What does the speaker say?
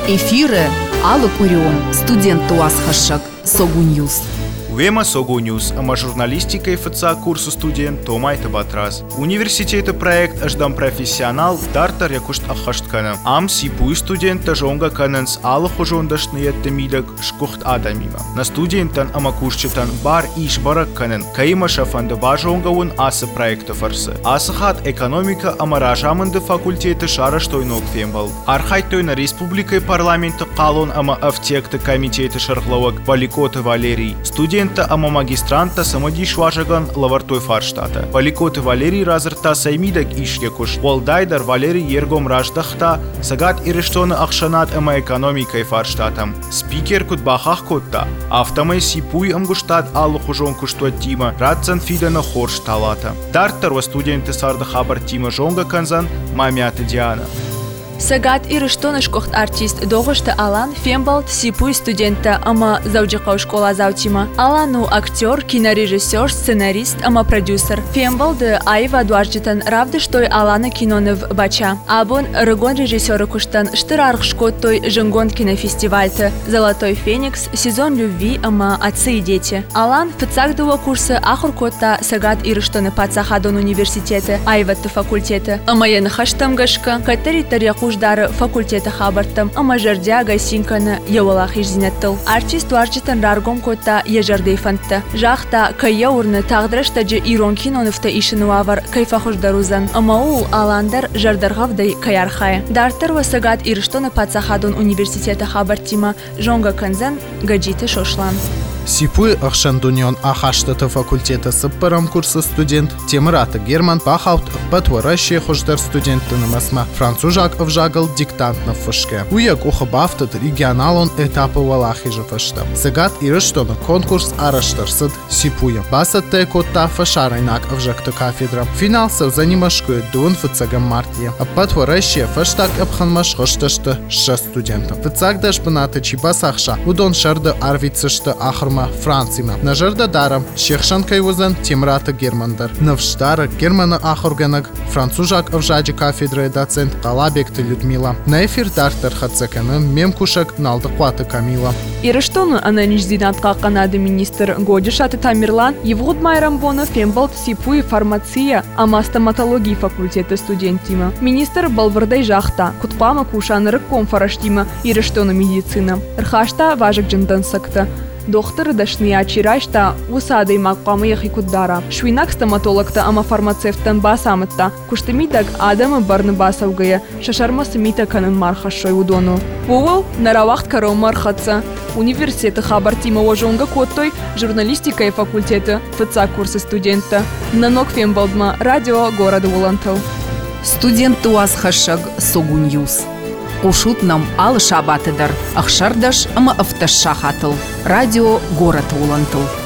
Эфиры Алла Курион, студент Туас Хашак, Согу Ньюс. Вема Согу Ньюс, ама журналистика и ФЦА курсу студент Томай Табатрас. Университета проект аждам профессионал дартар якушт ахашткана. Ам сипуй студента жонга кананс Алла хожондашниетте милек шкухт адамима. На студентан ама курсчетан бар иш барак канан. Каима шафанда бажонгавун аса проекта фарсы. Асахат экономика ама ражаманды факультеты шара штойнок фембал. Архайтойна республикой парламента қалон ама автекты комитеты шархлавак Поликоты Валерий. Студент ама магистранта самодиш важаган лавартой фарштата. Поликоты Валерий разрта саймидак иш якуш. Волдайдар Валерий ергом раждахта сагат ирештона ахшанат ама экономикой фарштатам. Спикер кут бахах котта. Автомай сипуй амгуштат аллу хужон куштуат тима радзан фидана хорш талата. Дартар ва студенты сарда хабар тима жонга канзан мамята Диана. Сагат ирештона шкохт артист догошта Алан фембалт сипуй студента ама завджикау школа завтима. Алану актер, кинорежиссер, сценарист ама продюсер. Фембалды айва дуарджитан равды штой Алана кинонов бача. Абон рыгон режиссера куштан штырарх шкоттой жингон кинофестивальты. Золотой феникс, сезон любви ама отцы и дети. Алан фцагдова курса ахуркота сагат ирештона пацахадон университеты айватты факультеты. Ама янахаштам гашка катери тарьяку Ждары факультета хабартам, ама жардя гайсинканы явалах изинеттил. Артист варчитан раргом кота ежардей фантта. Жахта кая урны тағдырыштаджы ирон киноныфта ишинуавар кайфахуждарузан. Ама ул аландар жардаргавдай каярхай. Дартар ва сагат ирештона пацахадон университета хабартима жонга канзан гаджиты шошлан. Сипуй ахшандунион ахаштата факультета сыппарам курсы студент Темрата Герман пахаут патваращие хождар студенты на масма францужак авжагал диктант на фашке. Уяк ухабафтат регионалон этапы валахижа фашта. Сагат ирештона конкурс араштарсад Сипуя. Басат текота фашарайнак авжакта кафедра. Финал сав занимашкует дун фацагам мартия. А патваращие фаштак абханмаш хошташта 6 студентов. Фацагдаш баната чибасахша удон шарда арвицашта ахрма Францима. На жарда дарам Шехшанкай возан Темрата Германдар. Навштара Германа ахорганак францужак авжаджи кафедры доцент Калабекты Людмила. На эфир дартар хацакана мемкушак налдаквата Камила. Ирештону ананиждинат Канады министр Годишаты Тамерлан Евгуд Майрамбона фембалт сипуй фармация ама стоматологии факультета студентима. Министр балвардай жахта кутпама кушанырык комфараштима ирештону медицина. Рхашта важак джандан сакта. Доктор дашни ачирашта усадой макпамы яхикуддара. Швинак стоматологта ама фармацевтан басамытта. Куштымитак адама барныбасавгая. Шашармасы мита канын мархашой удону. Вовал наравахт каром мархатса. Университеты хабартима ожонга коттой журналистика и факультеты ФЦА курсы студента. Нанок фембалдма радио города Улантал. Студент Туас Хашак, Согу Ньюс. Ушут нам Алла Шабатыдар, Ахшардаш ама автошахатыл. Радио город Улантал.